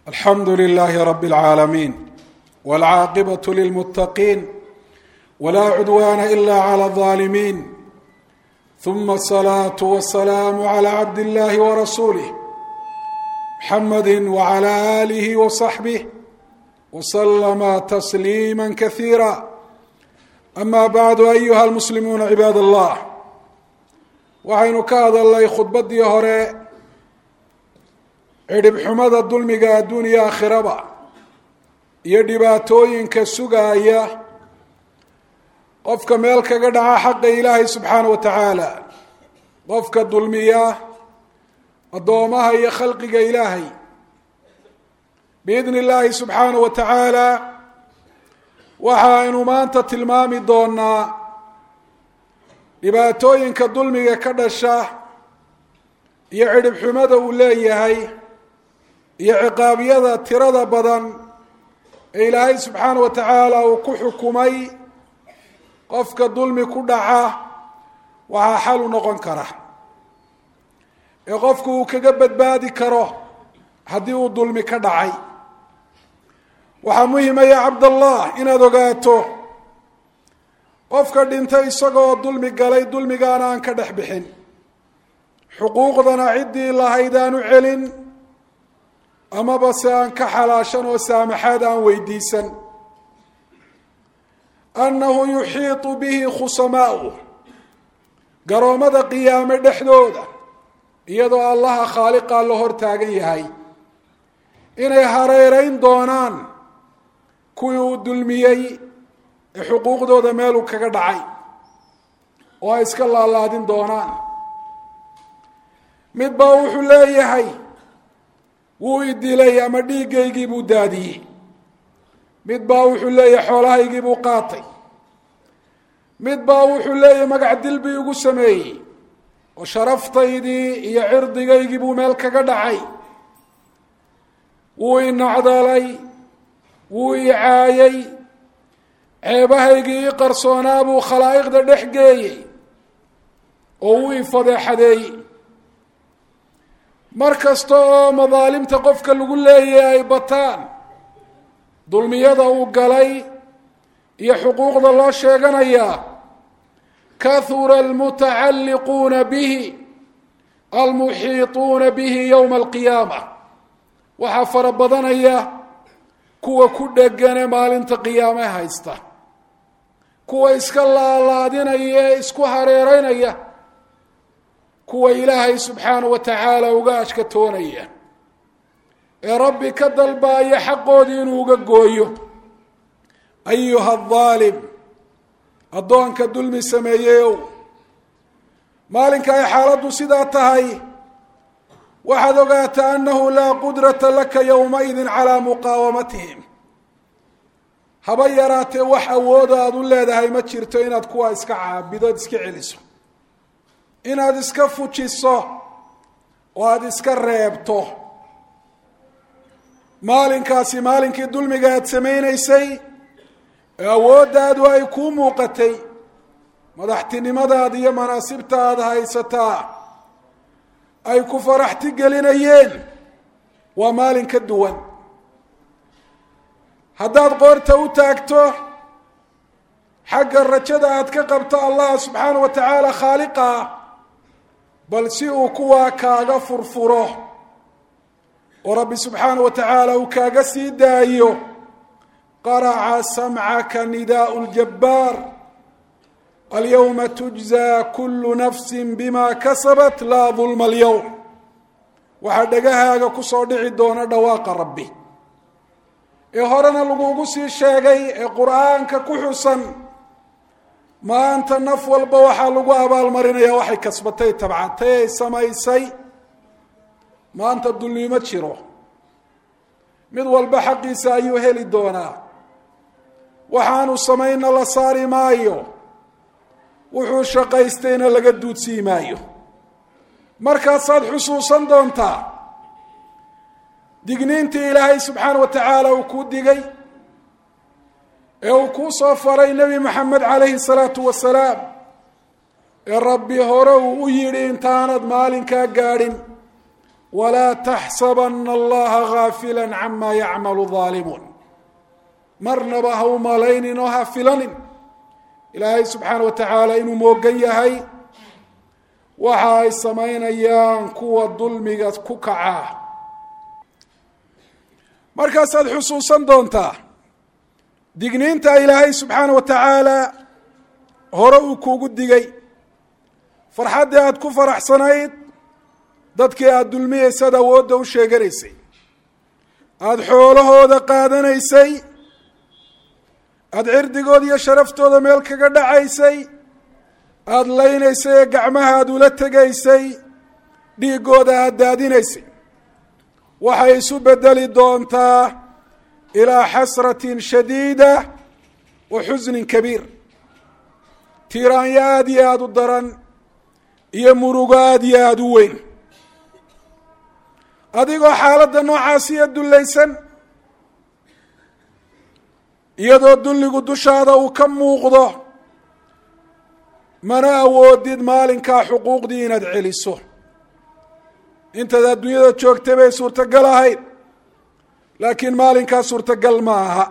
الحمد لله رب العالمين والعاقبة للمتقين ولا عدوان إلا على الظالمين ثم الصلاة والسلام على عبد الله ورسوله محمد وعلى آله وصحبه وسلم تسليما كثيرا أما بعد أيها المسلمون عباد الله waxaynu ka hadalnay khudbadii hore cidhibxumada dulmiga adduuniya aakhiraba iyo dhibaatooyinka sugaaya qofka meel kaga dhaca xaqa ilaahay subxaana wa tacaala qofka dulmiya addoomaha iyo khalqiga ilaahay biidni illaahi subxaana wa tacaala waxaynu maanta tilmaami doonaa dhibaatooyinka dulmiga ka dhasha iyo cidhibxumada uu leeyahay iyo ciqaabyada tirada badan ee ilaahay subxaana wa tacaala uu ku xukumay qofka dulmi ku dhaca waxaa xal u noqon kara ee qofku uu kaga badbaadi karo haddii uu dulmi ka dhacay waxaa muhima ya cabdallah inaad ogaato qofka dhintay isagoo dulmi galay dulmigaana aan ka dhex bixin xuquuqdana ciddii lahayd aan u celin amaba se aan ka xalaashan oo saamaxaad aan weydiisan annahu yuxiitu bihi khusamaa'uh garoommada qiyaame dhexdooda iyadoo allaha khaaliqaa la hor taagan yahay inay hareerayn doonaan kuwii uu dulmiyey ee xuquuqdooda meeluu kaga dhacay oo ay iska laalaadin doonaan mid baa wuxuu leeyahay wuu idilay ama dhiiggaygii buu daadiyey mid baa wuxuu leeyahay xoolahaygii buu qaatay mid baa wuxuu leeyahay magac dil bii igu sameeyey oo sharaftaydii iyo cirdigaygii buu meel kaga dhacay wuu i nacdalay wuu i caayay ceebahaygii ii qarsoonaa buu khalaa'iqda dhex geeyey oo wuu i fadeexadeeyey mar kasta oo madaalimta qofka lagu leeyahay ay bataan dulmiyada uu galay iyo xuquuqda loo sheeganayaa kahura almutacalliquuna bihi almuxiituuna bihi yowma alqiyaama waxaa fara badanaya kuwa ku dhegane maalinta qiyaame haysta kuwa iska laalaadinaya ee isku hareereynaya kuwa ilaahay subxaana wa tacaala uga ashkatoonaya ee rabbi ka dalbaaya xaqoodii inuu uga gooyo ayuha adaalim addoonka dulmi sameeyeyow maalinka ay xaaladdu sidaa tahay waxaad ogaataa annahu laa qudrata laka yowmaidin calaa muqaawamatihim haba yaraatee wax awooda aada u leedahay ma jirto inaad kuwa iska caabidood iska celiso inaad iska fujiso oo aada iska reebto maalinkaasi maalinkii dulmiga aada samaynaysay ee awooddaadu ay kuu muuqatay madaxtinimadaada iyo manaasibta aada haysataa ay ku faraxti gelinayeen waa maalin ka duwan haddaad qoorta u taagto xagga rajada aad ka qabto allah subxaana wa tacaala khaaliqa bal si uu kuwaa kaaga furfuro oo rabbi subxaana wa tacaala uu kaaga sii daayo qaraca samcaka nidaau ljabbaar alyawma tujzaa kullu nafsin bima kasabat laa dulma alyowm waxaa dhagahaaga kusoo dhici doona dhawaaqa rabbi ee horena lagugu sii sheegay ee qur-aanka ku xusan maanta naf walba waxaa lagu abaalmarinayaa waxay kasbatay tabcatay ay samaysay maanta dulmi ma jiro mid walba xaqiisa ayuu heli doonaa waxaanu samayna la saari maayo wuxuu shaqaystayna laga duudsii maayo markaasaad xusuusan doontaa digniintii ilaahay subxaana wa tacaala uu kuu digay ee uu kuu soo faray nebi maxamed calayhi salaatu wasalaam ee rabbi hore uu u yidhi intaanad maalinkaa gaadhin walaa taxsabana allaha gaafila cama yacmalu daalimuun marnaba ha u malaynin oo ha filanin ilaahay subxaana wa tacaala inuu moogan yahay waxa ay samaynayaan kuwa dulmiga ku kacaa. markaasaad xusuusan doontaa digniinta ilaahay subxaana wa tacaala hore uu kuugu digay, farxaddii aada ku faraxsanayd dadkii aada dulmiyeysad awoodda u sheeganaysay, aada xoolahooda qaadanaysay, aada cirdigooda iyo sharaftooda meel kaga dhacaysay, aada laynaysay ee gacmaha aada ula tegaysay, dhiiggooda aada daadinaysay, waxay isu bedeli doontaa ilaa xasratin shadiida wa xusnin kabiir, tiiraanyo aada iyo aada u daran iyo murugo aada iyo aada u weyn. adigoo xaaladda noocaasiya dullaysan, iyadoo dulligu dushaada uu ka muuqdo, mana awoodid maalinkaa xuquuqdii inaad celiso. intaad adduunyada joogtay bay suurtagal ahayd, laakiin maalinkaa suurtagal ma aha.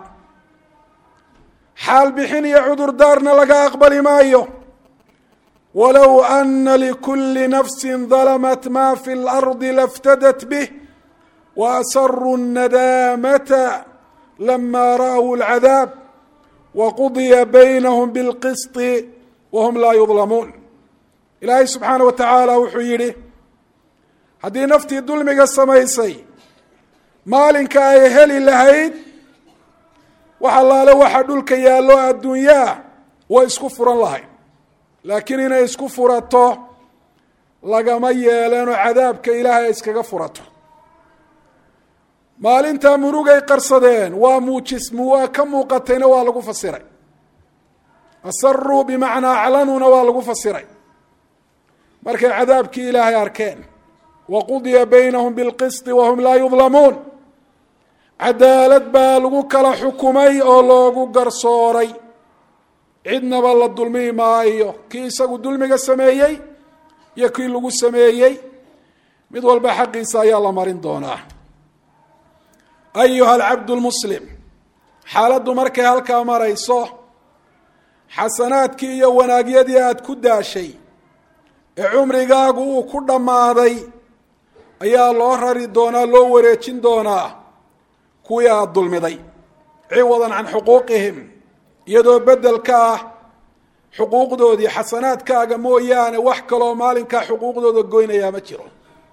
xaal bixin iyo cudurdaarna laga aqbali maayo. walow ana likulli nafsi dalamat ma fi اlardi laftadat bih waasaruu الnadaamata lama ra'w اlcadaab waqudiya baynahum biاlqisطi wahum laa yudlamuun. ilaahay subxaana wa tacaala wuxuu yidhi, haddii naftii dulmiga samaysay maalinka ay heli lahayd wax allaale waxa dhulka yaallo adduunyaa way isku furan lahayd, laakiin inay isku furato lagama yeeleenoo cadaabka ilaahay ay iskaga furato. maalintaa murugay qarsadeen waa ka muuqatayna waa lagu fasiray, asaruu bimacnaa aclanuuna waa lagu fasiray markay cadaabkii ilaahay arkeen. waqudiya baynahum bilqisti wahum laa yudlamuun, cadaalad baa lagu kala xukumay oo loogu garsooray, cidnaba la dulmi maayo. kii isagu dulmiga sameeyey iyo kii lagu sameeyey mid walba xaqiisa ayaa la marin doonaa. ayuha alcabdu lmuslim, xaaladdu markay halkaa marayso, xasanaadkii iyo wanaagyadii aada ku daashay ee cumrigaagu uu ku dhammaaday ayaa loo rari doonaa, loo wareejin doonaa kuwii aada dulmiday, ciwadan can xuquuqihim, iyadoo beddelka ah xuquuqdoodii. xasanaadkaaga mooyaane wax kaloo maalinkaa xuquuqdooda goynayaa ma jiro.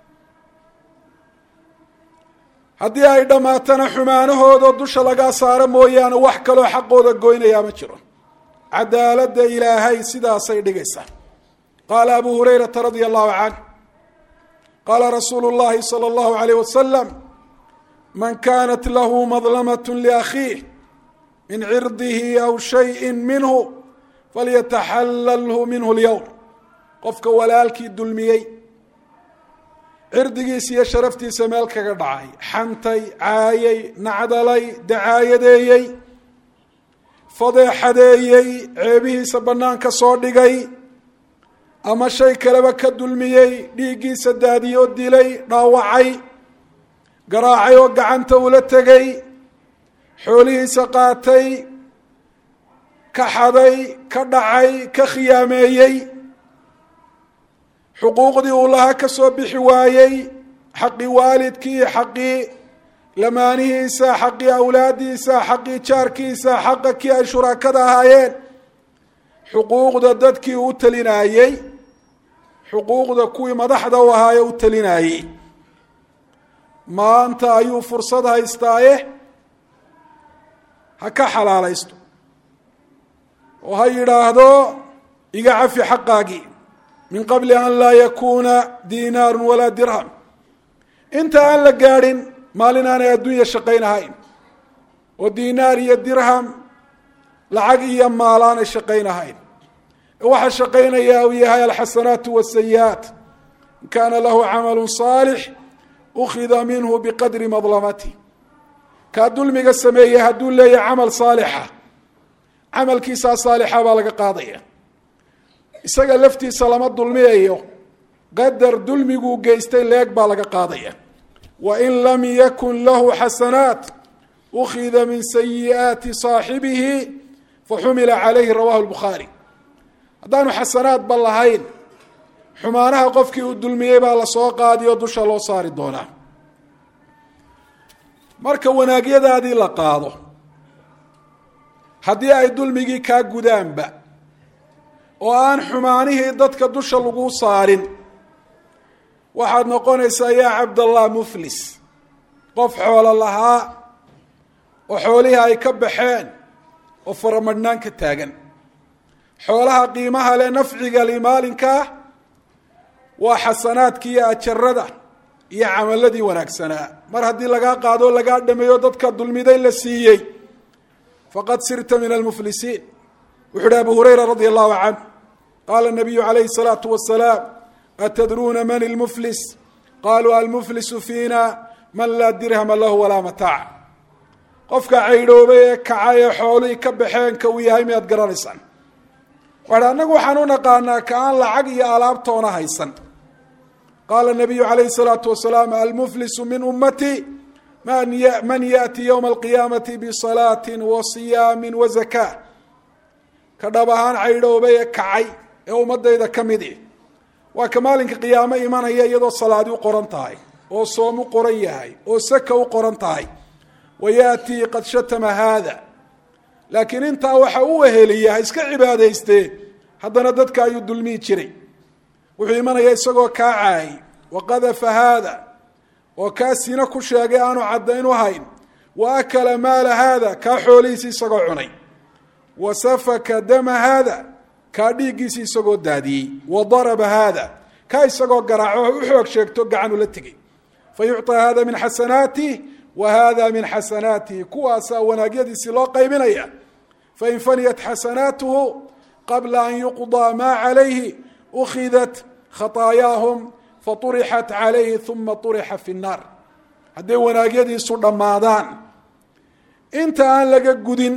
haddii ay dhammaatana xumaanahooda dusha lagaa saaro mooyaane wax kaloo xaqooda goynayaa ma jiro. cadaaladda ilaahay sidaasay dhigaysaa. qaala abu hurayrata radia allahu canh qaala rasuulu llahi salى اllahu alayh wasalam man kanat lahu madlamat liakhiih min cirdihi aw shayi minhu falyataxalalhu minhu اlyowm. qofka walaalkii dulmiyey, cirdigiisa iyo sharaftiisa meel kaga dhacay, xantay, caayay, nacdalay, dacaayadeeyey, fadeexadeeyey, ceebihiisa bannaanka soo dhigay, ama shay kaleba ka dulmiyey, dhiiggiisa daadiyoo dilay, dhaawacay, garaacay oo gacanta ula tegay, xoolihiisa qaatay, ka xaday, ka dhacay, ka khiyaameeyey, xuquuqdii uu lahaa ka soo bixi waayey, xaqii waalidkii, xaqii lamaanihiisa, xaqii awlaadiisa, xaqii jaarkiisa, xaqa kii ay shuraakada ahaayeen, xuquuqda dadkii u talinaayey, xuquuqda kuwii madaxda u ahaaye u talinaayey. maanta ayuu fursad haystaaye ha ka xalaalaysto oo ha yidhaahdo iga cafi xaqaagii min qabli an laa yakuuna diinaaru walaa dirham. inta aan la gaadhin maalin aanay adduunya shaqayn ahayn oo diinaar iyo dirham lacag iyo maal aanay shaqayn ahayn. waxaa shaqaynayaa uu yahay alxasanaatu wasayi'aat. in kaana lahu camalu saalix ukhida minhu biqadri madlamatih. kaa dulmiga sameeyey hadduu leeyahay camal saalixa, camalkiisaa saalixa baa laga qaadaya. isaga laftiisa lama dulmiyayo qadar dulmiguu geystay leeg baa laga qaadaya. wain lam yakun lahu xasanaat ukhida min sayi'aati saaxibihi faxumila calayhi rawahu lbukhaari. haddaanu xasanaadba lahayn xumaanaha qofkii uu dulmiyey baa lasoo qaadiyo dusha loo saari doonaa. marka wanaagyadaadii la qaado, haddii ay dulmigii kaa gudaanba oo aan xumaanihii dadka dusha lagu saarin, waxaad noqonaysaa yaa cabdallah muflis, qof xoolo lahaa oo xoolihii ay ka baxeen oo faramadhnaan ka taagan. xoolaha qiimaha leh nafciga limaalinkaa waa xasanaadkii iyo ajarada iyo camaladii wanaagsanaa. mar haddii lagaa qaado o lagaa dhameeyo dadka dulmiday la siiyey, faqad sirta min almuflisiin. wuxu uhi abu hurayra radi allahu canhu qaala nabiyu calayhi الsalaatu wasalaam atadruuna man ilmuflis qaluu almuflisu fiina man laa dirhama lahu walaa mataac. qofka caydhoobay ee kacay ee xoolihii ka baxeen ka uu yahay miyaad garanaysaan? waxa annagu waxaan u naqaanaa ka aan lacag iyo alaabtoona haysan. qaala nabiyu calayhi الsalaatu wasalaam almuflisu min ummati man yaأti ywma alqiyaamati bisalaati wa siyaami wa zakaa. ka dhab ahaan caydhoobay ee kacay ee ummadayda ka midi waa ka maalinka qiyaamo imanaya iyadoo salaadi u qoran tahay, oo soom u qoran yahay, oo saka u qoran tahay. wayaأtii qad shatama haada, laakiin intaa waxa u weheliya ha iska cibaadaystee, haddana dadka ayuu dulmihi jiray. wuxuu imanaya isagoo kaa caayay, waqadafa haada, oo kaa sina ku sheegay aanu caddayn u hayn, wa akala maala haada, kaa xoolihiisi isagoo cunay, wa safaka dama haada, kaa dhiiggiisi isagoo daadiyey, wa daraba haada, kaa isagoo garaaco u xoog sheegto gacan ula tegey. fa yucطaa hada min xasanaatih wa hada min xasanaatihi. kuwaasaa wanaagyadiisii loo qaybinaya. fain faniyat xasanaatuhu qabla an yuqضىa maa calayhi ukhidat khaطaayaahum faطurixat calayhi uma طurixa fi الnaar. hadday wanaagyadiisu dhammaadaan inta aan laga gudin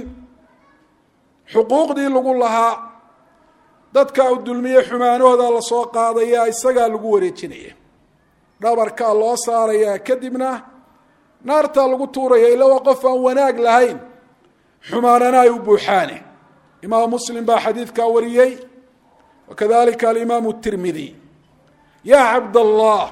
xuquuqdii lagu lahaa, dadka u dulmiyey xumaanahooda lasoo qaadaya, isagaa lagu wareejinaya, dhabarkaa loo saaraya, kadibna naartaa lagu tuuraya. ila waa qof aan wanaag lahayn, xumaanana ay u buuxaane. imaam muslim baa xadiidkaa wariyey, wakadalika alimaamu tirmidi. yaa cabdallah,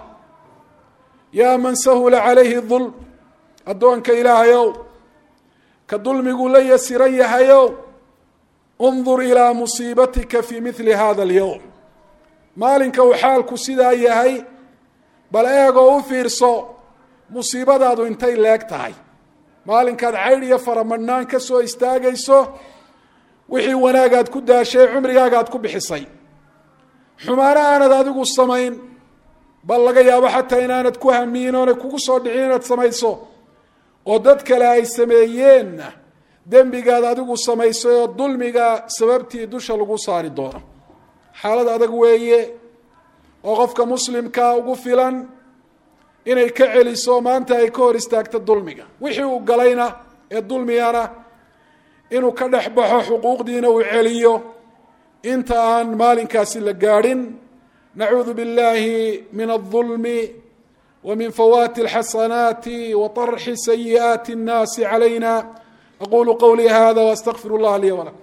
yaa man sahula calayhi dulm, addoonka ilaahayow, ka dulmigu la yasiran yahayow, undur ilaa musiibatika fii mili hada alyowm. maalinka uu xaalku sidaa yahay, bal eegoo u fiirso musiibadaadu intay leeg tahay. maalinkaad caydh iyo faramadhnaan ka soo istaagayso wixii wanaagaad ku daashay, cumrigaagaad ku bixisay. xumaano aanad adigu samayn, bal laga yaabo xataa inaanad ku hamiyin oonay kugu soo dhicin inaad samayso, oo dad kale ay sameeyeenna dembigaad adigu samaysay oo dulmiga sababtii dusha lagu saari doono. xaalad adag weeye oo qofka muslimkaa ugu filan inay ka celiso maanta ay ka hor istaagto dulmiga. wixii uu galayna ee dulmigana inuu ka dhex baxo, xuquuqdiina uu celiyo inta aan maalinkaasi la gaadhin. nacuudu biاllahi min الظulmi wa min fawaati اlxasanaati wa طarxi sayi'aati الnaasi calayna. aqulu qawlii hada واstغfir اllah lii wlakum.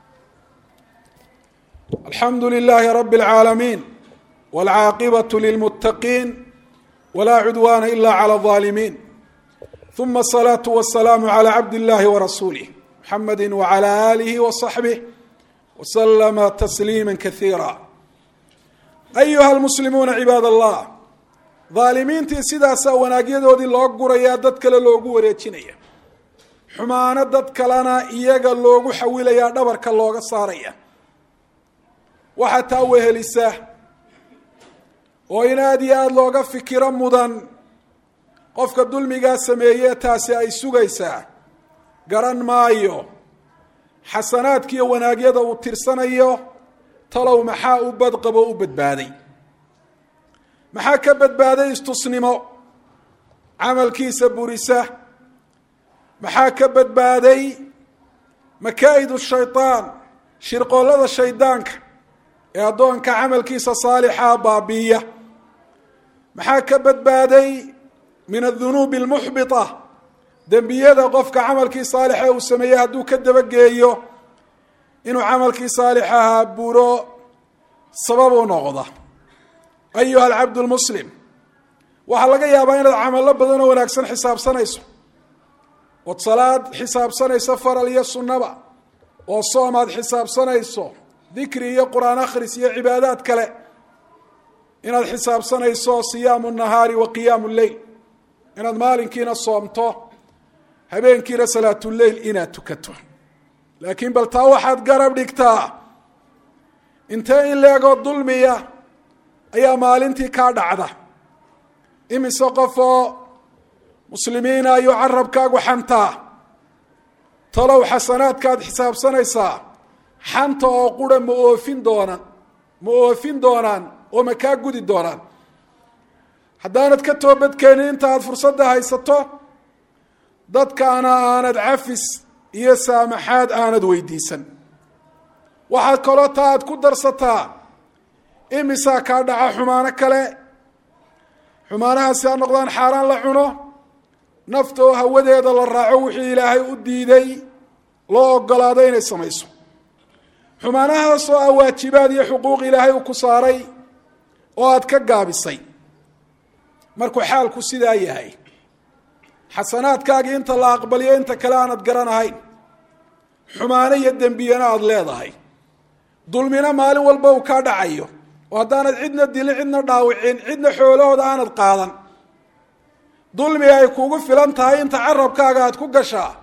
alxamdu lilahi rabi اlcaalamiin wاlcaaqibaة lilmutaqiin wlaa cudwana ila clى الظaalimiin. ثuma الصlaaةu والsalaam عlى cabd اllahi وrasuulih mxamedi وعlى آlihi وصaxbih وslma تsliima kaثiira. ayuha اlmuslimuuna cibaad allah, dhaalimiintii sidaasaa wanaagyadoodii loo gurayaa, dad kale loogu wareejinaya. xumaano dad kalena iyaga loogu xawilayaa, dhabarka looga saaraya. waxaa taa wehelisa oo in aad iyo aada looga fikiro mudan qofka dulmigaa sameeye taasi ay sugaysaa. garan maayo xasanaadkiiyo wanaagyada uu tirsanayo, talow maxaa u badqabo u badbaaday? maxaa ka badbaaday istusnimo camalkiisa burisa? maxaa ka badbaaday makaa'idu shayطaan, shirqoollada shaydaanka ee addoonka camalkiisa saalixaa baabiiya maxaa ka badbaaday min adunuubi almuxbita dembiyada qofka camalkii saalixa uu sameeyey hadduu ka dabageeyo inuu camalkii saalixahaa buro sabab u noqda. ayuha alcabdu lmuslim, waxaa laga yaabaa inaad camallo badan oo wanaagsan xisaabsanayso, ood salaad xisaabsanayso faral iyo sunnaba, oo soom aad xisaabsanayso, dikri iyo qur-aan akhris iyo cibaadaad kale inaad xisaabsanayso, siyaamu nahaari wa qiyaamu lleyl, inaad maalinkiina soomto habeenkiina salaatuleyl inaad tukato. laakiin bal taa waxaad garab dhigtaa intee in leegoo dulmiya ayaa maalintii kaa dhacda. imise qof oo muslimiina ayuu carabkaagu xantaa. talow xasanaadkaad xisaabsanaysaa xanta oo qura ma oofin doonaan oo ma kaa gudi doonaan? haddaanad ka toobadkeenin inta aad fursadda haysato, dadkaana aanad cafis iyo saamaxaad aanad weydiisan. waxaad kaloo taa aad ku darsataa imisaa kaa dhaca xumaano kale. xumaanahaasi ha noqdaan xaaraan la cuno, nafta oo hawadeeda la raaco wixii ilaahay u diiday loo ogolaado inay samayso. xumaanahaasoo ah waajibaad iyo xuquuq ilaahay uu ku saaray oo aad ka gaabisay. markuu xaalku sidaa yahay, xasanaadkaagii inta la aqbaliyo inta kale aanad garanahayn, xumaano iyo dembiyana aada leedahay, dulmina maalin walba uu kaa dhacayo, oo haddaanad cidna dilin, cidna dhaawicin, cidna xoolahooda aanad qaadan, dulmi ay kugu filan tahay inta carabkaaga aad ku gashaa.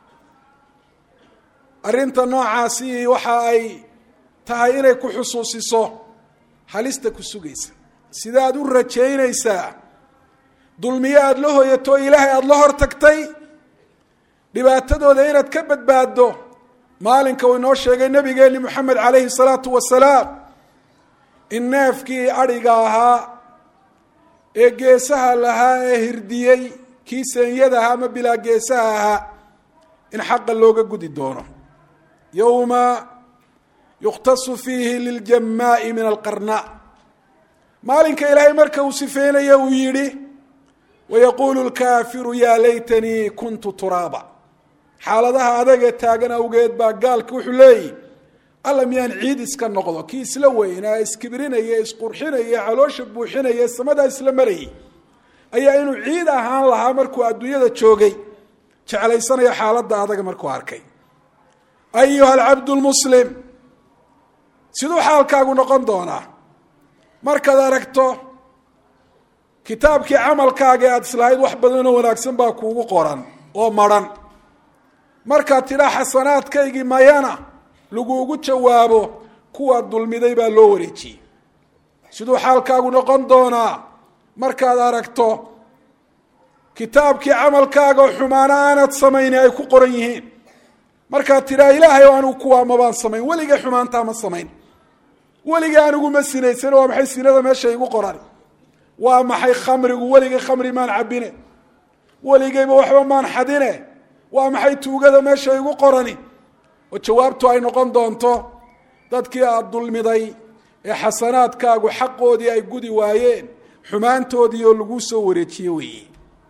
arrinta noocaasi waxa ay tahay inay ku xusuusiso halista ku sugaysa. sidaad u rajaynaysaa dulmiyo aada la hoyato ilaahay aada la hor tagtay, dhibaatadooda inaad ka badbaaddo maalinka uu inoo sheegay nabigeeni moxamed calayhi salaatu wasalaam in neefkii adhiga ahaa ee geesaha lahaa ee hirdiyey, kii senyada ahaa ama bilaa geesaha ahaa, in xaqa looga gudi doono. yowma yukhtasu fiihi liljamaa'i min alqarnaa, maalinka ilaahay marka uu sifeynaya uu yidhi wayaquulu lkaafiru yaa laytanii kuntu turaaba. xaaladaha adaga taagan awgeed baa gaalka wuxuu leeyihi alla miyaan ciid iska noqdo, kii isla weynaa iskibrinaya, isqurxinaya, caloosha buuxinaya, samadaa isla marayay ayaa inuu ciid ahaan lahaa markuu adduunyada joogay jeclaysanaya xaaladda adaga markuu arkay. ayuha alcabdu lmuslim, siduu xaalkaagu noqon doonaa markaad aragto kitaabkii camalkaaga aada islahayd wax badanoo wanaagsan baa kuugu qoran oo maran, markaad tidhaa xasanaadkaygii mayana laguugu jawaabo kuwaad dulmiday baa loo wareejiyey. siduu xaalkaagu noqon doonaa markaad aragto kitaabkii camalkaaga oo xumaano aanad samayni ay ku qoran yihiin, markaad tidhaa ilaahay o anigu kuwaa mabaan samayn, weligay xumaantaa ma samayn, weligay anigu ma sinaysan, waa maxay sinada meesha igu qoran? waa maxay khamrigu? weligay khamri maan cabine, weligayba waxba maan xadine, waa maxay tuugada meesha igu qorani? oo jawaabtu ay noqon doonto dadkii aada dulmiday ee xasanaadkaagu xaqoodii ay gudi waayeen, xumaantoodii oo lagu soo wareejiye weeye.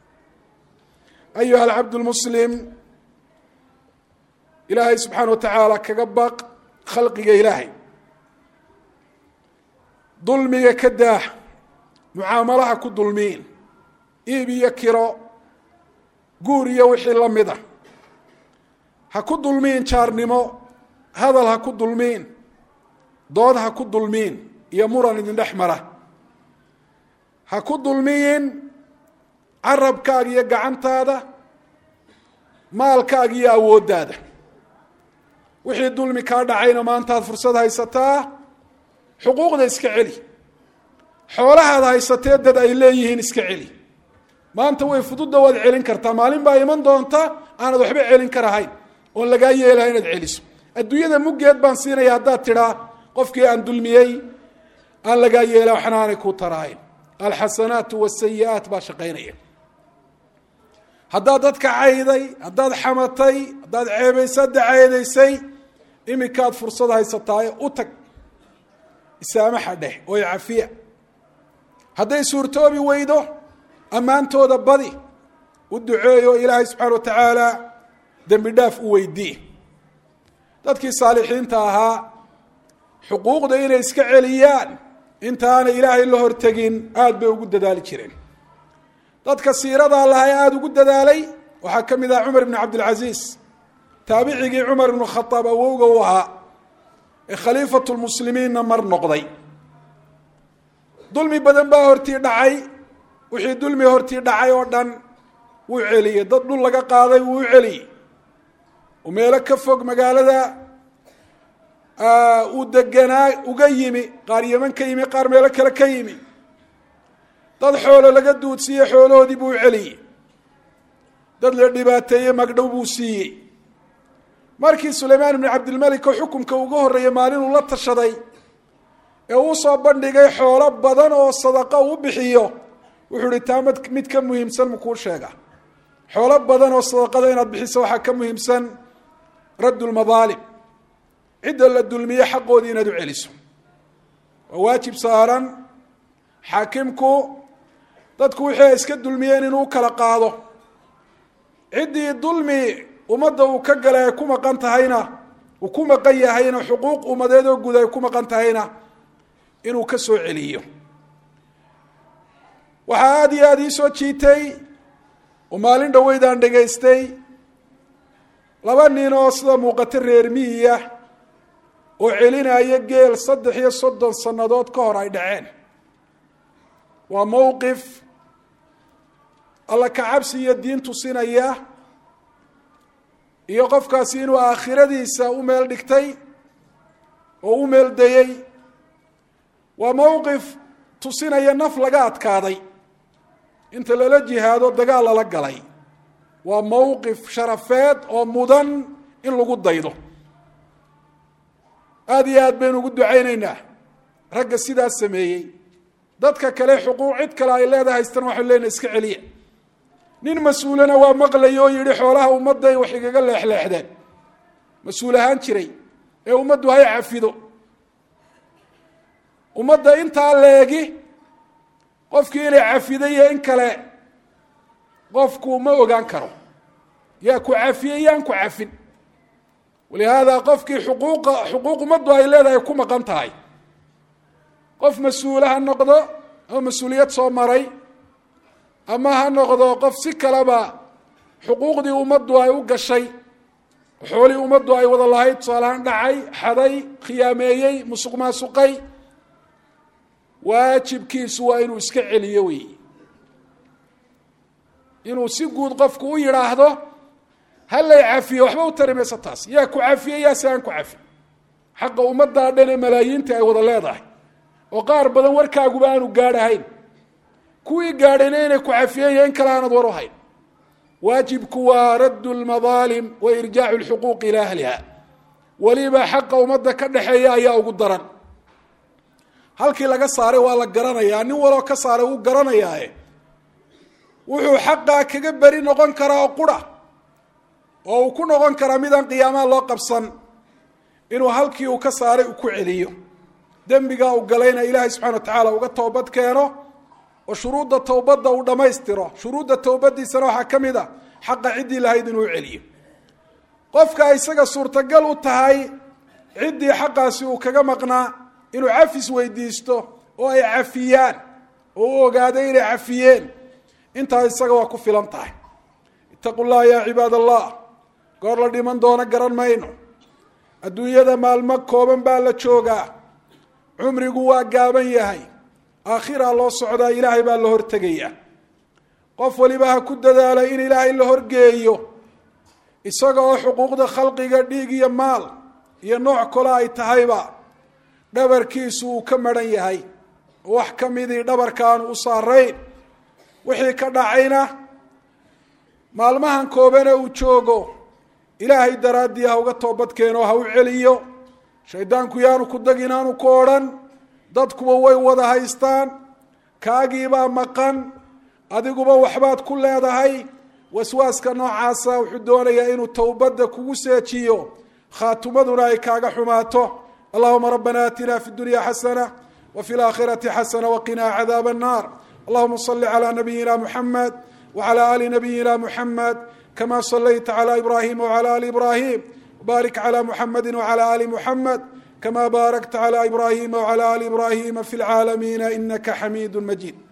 ayuha alcabdu lmuslim, ilaahay subxaana wa tacaala kaga baq khalqiga ilaahay, dulmiga ka daah, mucaamalaha ku dulmiin, iib iyo kiro, guur iyo wixii la mid a. ha ku dulmiin jaarnimo, hadal ha ku dulmiin, dood ha ku dulmiin iyo muran idin dhex mara. ha ku dulmiyin carabkaaga iyo gacantaada, maalkaaga iyo awooddaada. wixii dulmi kaa dhacayna maantaad fursad haysataa, xuquuqda iska celi. xoolahaad haysatee dad ay leeyihiin iska celi. maanta way fududda waad celin kartaa, maalin baa iman doonta aanad waxba celin karahayn oon lagaa yeelaha inaad celiso. adduunyada muggeed baan siinaya haddaad tidhaa qofkii aan dulmiyey aan lagaa yeela waxna aanay ku tarahayn. alxasanaatu wasayi-aat baa shaqaynaya. haddaad dadka cayday, haddaad xamatay, haddaad ceebaysa daceedaysay, iminkaad fursad haysataaye u tag, isaamaxa dheh oo cafiya. hadday suurtoobi weydo ammaantooda badi u duceeyo ilaahay subxaana wa tacaala dembi dhaaf u weydii. dadkii saalixiinta ahaa xuquuqda inay iska celiyaan intaana ilaahay la hortegin aada bay ugu dadaali jireen. dadka siiradaa lahay aada ugu dadaalay waxaa ka mid ah cumar ibn cabdilcasiis, taabicigii cumar ibnu khadaab awowga u ahaa ee khaliifatulmuslimiinna mar noqday. dulmi badan baa hortii dhacay, wixii dulmi hortii dhacay oo dhan wuu celiyey. dad dhul laga qaaday wuu u celiyey, u meelo ka fog magaalada uu deganaa uga yimi, qaar yeman ka yimi, qaar meelo kale ka yimi. dad xoolo laga duudsiiyey xoolahoodii buu u celiyey, dad la dhibaateeyey magdhow buu siiyey. markii sulaymaan ibnu cabdilmalik oo xukumka uga horreeyey maalinuu la tashaday ee uu soo bandhigay xoolo badan oo sadaqa uu bixiyo, wuxuu ihi taa mid ka muhiimsan makuu sheega. xoolo badan oo sadaqada inaad bixiso waxaa ka muhiimsan raddulmadaalim, cidda la dulmiye xaqoodii inaad u celiso. waa waajib saaran xaakimku dadku wixii ay iska dulmiyeen inuu kala qaado. ciddii dulmi ummadda uu ka galay ay ku maqan tahayna, uu ku maqan yahayna, xuquuq ummadeed oo guud ay ku maqan tahayna inuu ka soo celiyo. waxaa aada iyo aada ii soo jiitay oo maalin dhaweydaan dhegaystay laba nin oo sida muuqata reer miyiya oo celinaya geel 33 sannadood ka hor ay dhaceen. waa mowqif alla ka cabsi iyo diin tusinaya, iyo qofkaasi inuu aakhiradiisa u meel dhigtay oo u meel dayey. waa mowqif tusinaya naf laga adkaaday inta lala jihaado dagaal lala galay. waa mowqif sharafeed oo mudan in lagu daydo. aada iyo aad baynu ugu ducaynaynaa ragga sidaas sameeyey. dadka kale xuquuq cid kale ay leedahay haystan waxaynu leenahay iska celiya. nin mas-uulana waa maqlay oo yidhi xoolaha ummadday wax igaga leexleexdeen, mas-uul ahaan jiray, ee ummaddu hay cafido. ummadda intaa leegi qofkii inay cafiday iyo in kale qofku ma ogaan karo. yaa ku cafiyey yaan ku cafin. walihaada qofkii xuquuq ummaddu ay leedahay ku maqan tahay, qof mas-uula ha noqdo ama mas-uuliyad soo maray, ama ha noqdo qof si kaleba xuquuqdii ummaddu ay u gashay, xoolihii ummaddu ay wada lahayd tusaalahaan dhacay, xaday, khiyaameeyey, musuq maasuqay, waajibkiisu waa inuu iska celiyo wey. inuu si guud qofku u yidhaahdo hallay cafiyo waxba u tari mayso taas. yaa ku cafiyey yaa si aan ku cafin. xaqa ummaddaa dhan ee malaayiinta ay wada leedahay oo qaar badan warkaaguba aanu gaadhahayn, kuwii gaadhayna inay ku cafiyeen iyo in kale aanad war u hayn. waajibku waa raddu lmadaalim wa irjaacu lxuquuq ilaa ahliha. weliba xaqa ummadda ka dhexeeya ayaa ugu daran. halkii laga saaray waa la garanayaa, nin waloo ka saaray wuu garanayaae wuxuu xaqaa kaga beri noqon karaa oo qura, oo uu ku noqon karaa midaan qiyaamaha loo qabsan, inuu halkii uu ka saaray uu ku celiyo. dembigaa uu galayna ilaahay subxana wa tacaala uga toobad keeno oo shuruudda towbadda uu dhammaystiro. shuruudda towbaddiisana waxaa ka mid a xaqa ciddii lahayd inuu u celiyo. qofka isaga suurtagal u tahay ciddii xaqaasi uu kaga maqnaa inuu cafis weydiisto oo ay cafiyaan oo u ogaaday inay cafiyeen, intaa isaga waa ku filan tahay. itaqu llaha yaa cibaad allah. goor la dhiman doono garan mayno. adduunyada maalmo kooban baa la joogaa. cumrigu waa gaaban yahay. aakhiraa loo socdaa, ilaahay baa la hortegayaa. qof waliba ha ku dadaala in ilaahay la horgeeyo, isaga oo xuquuqda khalqiga dhiig iyo maal iyo nooc kale ay tahayba dhabarkiisu uu ka maran yahay. wax ka midii dhabarkaanu u saarayn. wixii ka dhacayna maalmahan koobane uu joogo ilaahay daraaddii ha uga toobad keeno, ha u celiyo. shaydaanku yaanu ku dagin, aanu ku odhan dadkuba way wada haystaan, kaagiibaa maqan, adiguba waxbaad ku leedahay. waswaaska noocaasa wuxuu doonayaa inuu towbadda kugu seejiyo, khaatumaduna ay kaaga xumaato. allahuma rabbana aatina fi dunya xasana وفي الآخرة حسنة وقنا عذاب النار. اللهم صل على نبينا محمد وعلى آل نبينا محمد كما صليت على إبراهيم وعلى آل إبراهيم، وبارك على محمد وعلى آل محمد كما باركت على إبراهيم وعلى آل إبراهيم في العالمين إنك حميد مجيد.